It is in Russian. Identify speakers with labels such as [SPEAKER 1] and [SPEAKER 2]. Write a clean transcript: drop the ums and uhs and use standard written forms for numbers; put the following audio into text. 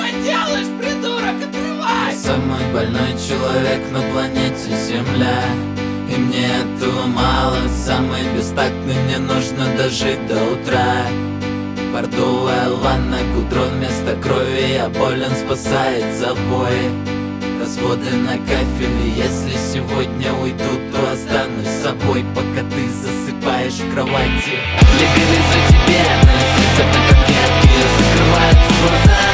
[SPEAKER 1] делаешь, придурок? Отрывай!
[SPEAKER 2] Я самый больной человек на планете Земля, и мне этого мало. Самый бестактный, мне нужно дожить до утра. Бордовая ванна, гудрон вместо крови. Я болен, спасает забой. Разводы на кафеле. Если сегодня уйду, то останусь с собой, пока ты засыпаешь в кровати. Я вижу тебе, на конфетки закрываются глаза.